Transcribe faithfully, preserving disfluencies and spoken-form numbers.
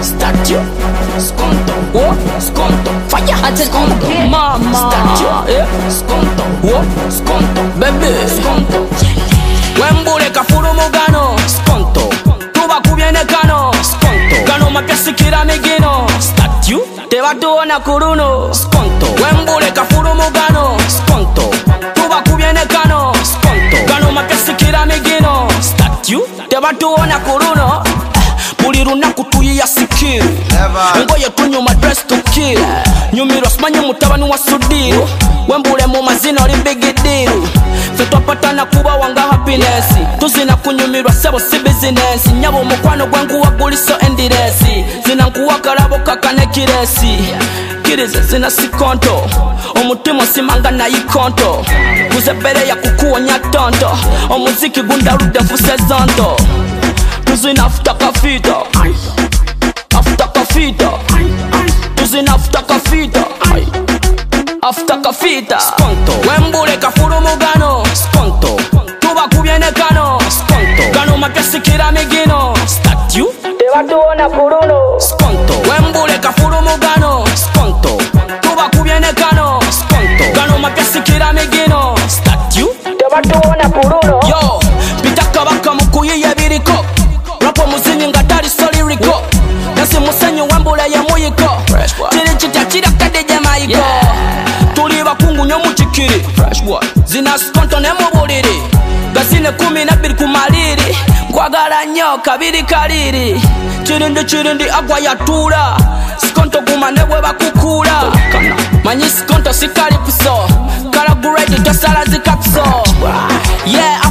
statue, sconto, oh, sconto, fire, sconto, mama, statue, yeah, sconto, oh, sconto, baby, sconto, wembule kafuru mugano, sconto, tuba kubiene kano, sconto, gano mapiasi kira migino, statue, te va tuona kuruno, sconto, wembule kafuru mugano, sconto, tuba kubiene kano, sconto, gano mapiasi kira migino, statue, te va tuona kuruno. Buli lunaku tuyiya sikiri engoye tunyuma dress to kill nyumiro smanye mutabani wa sudiru wembule mu mazina oli big deal fe twapatana kuba wanga happiness tuzina kunyumirwa sebo si business nyabo mukwano gwangu waguliso endiresi zina nkuwa kalabo kakane kiresi kirize zina sikonto omutima simanga na ikonto kuzepere ya kukuonya tonto omuziki gundarude mfuse zonto tuzina after kafita after kafita tuzina after kafita after kafita skonto wembule kafuru mugano skonto tuba kubiene kano skonto gano makasi kira migino statue deba tuona kuruno skonto wembule kafuru mugano skonto tuba kubiene kano skonto gano makasi kira migino statue deba tuona kuruno yo pitaka baka mukuyiye biriko rapo muzinyi ngatari soliriko nasi musenyu wembule ye muyiko tiri chita chira kade jamaiko tuli bakungu nyo muchikiri zina skonto ne mubuliri gazine kumi na biri kumaliri kwagala nyo kabiri kaliri chirindi chirindi agwa yatura skonto gumane bwe bakukula manyi skonto sikali puso kala guredi tosala zikapso yeah